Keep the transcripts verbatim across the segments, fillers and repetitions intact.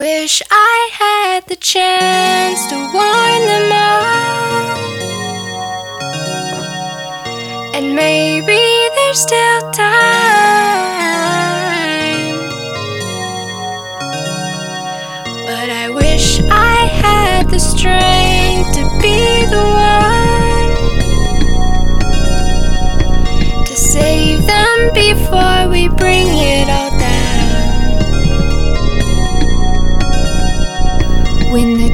Wish I had the chance to warn them all, and maybe there's still time, but I wish I had the strength to be the one to save them before we bring it all down. When the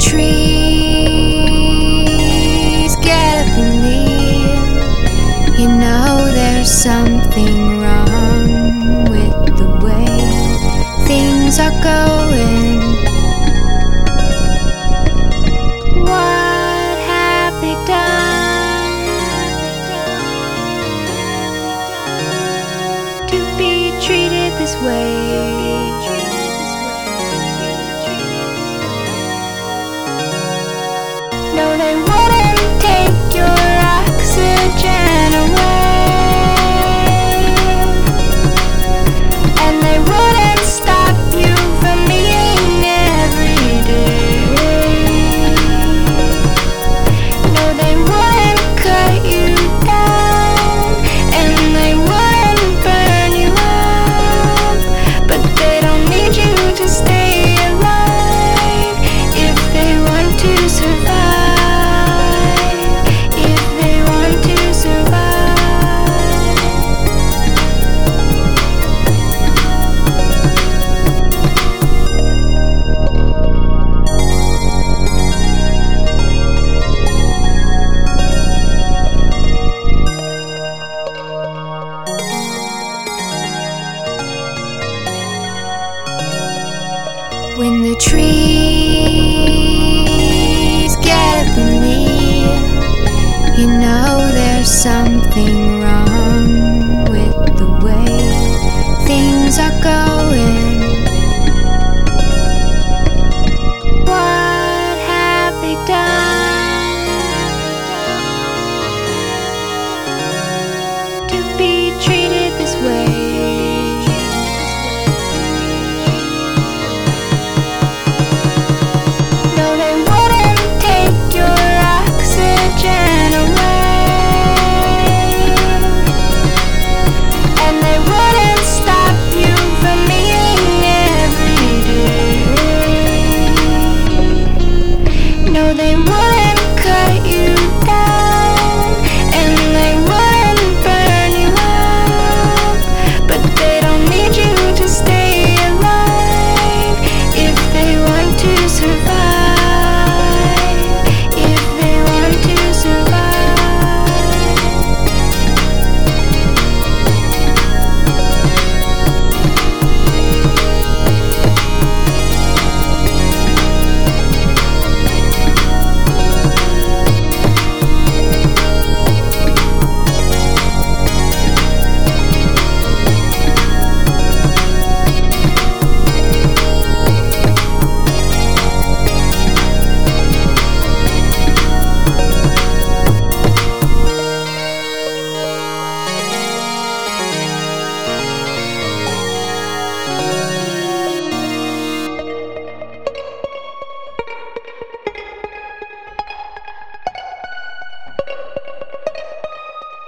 trees get up and leave, you know there's something wrong with the way things are going. What have they done to be treated this way? No, they wouldn't take your oxygen away, and they wouldn't stop you from eating every day. No, they wouldn't cut you down, and they wouldn't burn you up, but they don't need you to stay alive if they want to survive. When the trees get up and leave, you know there's something wrong.